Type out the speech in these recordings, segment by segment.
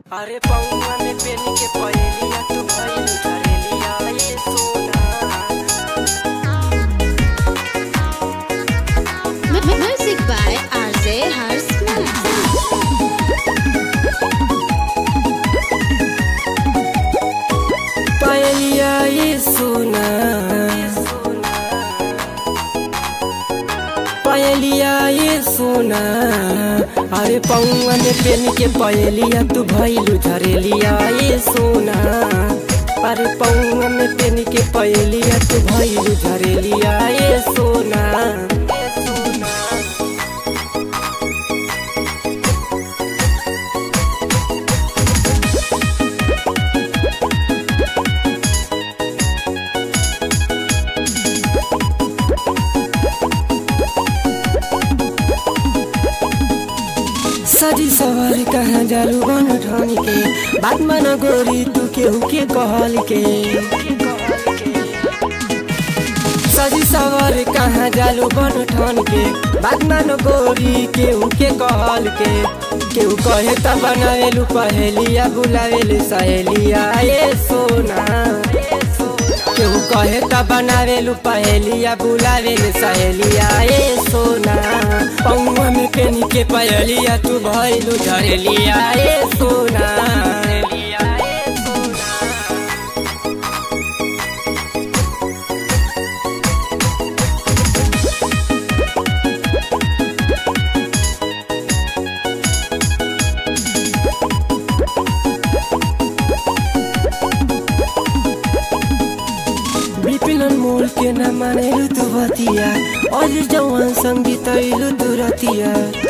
अरे पौआ में पेनी के पहेलिया तू भइल झरेलिया ये सोना। Music by RJ Harsman. पहेलिया ये सोना, पहेलिया ये सोना। अरे पौआ में पेनी के पहेलिया तू भइल झरेलिया ये सोना। अरे पौआ में पेनी के पहेलिया तू भइल झरेलिया ये सोना। सजी सवार कहाँ जालू बन ठान के, बात मन गोरी तू केहू के कहल के। सजी सवार कहाँ जालू बन ठान के, बात मन गोरी केहू के कहल के। केहू कहे त बनावेलू पहेलिया बुलावेलू सहेलिया ये सोना। केहू कहे त बनावेलू पहेलिया बुलावेलू सहेलिया ये सोना। पौआ में पेनी के पहेलिया तू भइलू झरेलिया ये सोना। विपिन मोल के न मानेलू तू बतिया, और जवान संगीत अइलू तू रतिया।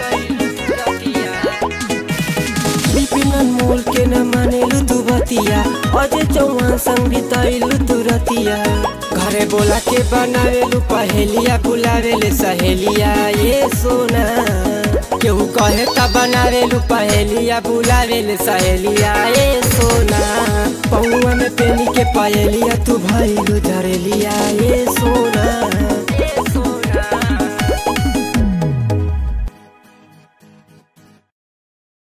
विपिन मोल के न मानेलू तू बतिया, और जवान संगीत अइलू तू रतिया। घरे बोला के बनावेलू पहेलिया बुलावेले सहेलिया ये सोना। केहू कहे त बनावेलू पहेलिया बुलावेले सहेलिया ये सोना। पौआ में पेनी के पहेलिया तू भइलू झरेलिया ये